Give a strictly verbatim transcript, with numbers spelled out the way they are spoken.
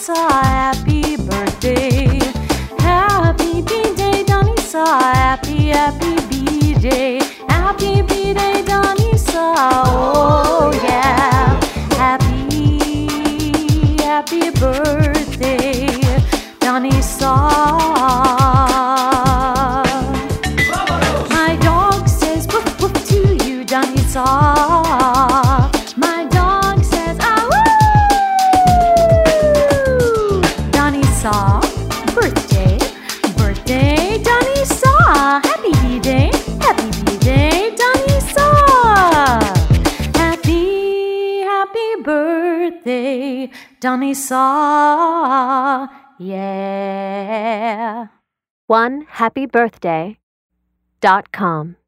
Saw, happy birthday. Happy B-Day, Donny Saw, happy, happy B-Day. Happy B-Day, Donny Saw, oh yeah. Happy, happy birthday, Donny Saw. My dog says woof woof to you, Donny Saw. My dog says ah woo. Donny Saw, birthday, birthday, Donny Saw. Happy B-Day, happy B-Day, Donny Saw. Happy, happy birthday, Donny Saw. Yeah. one happy birthday dot com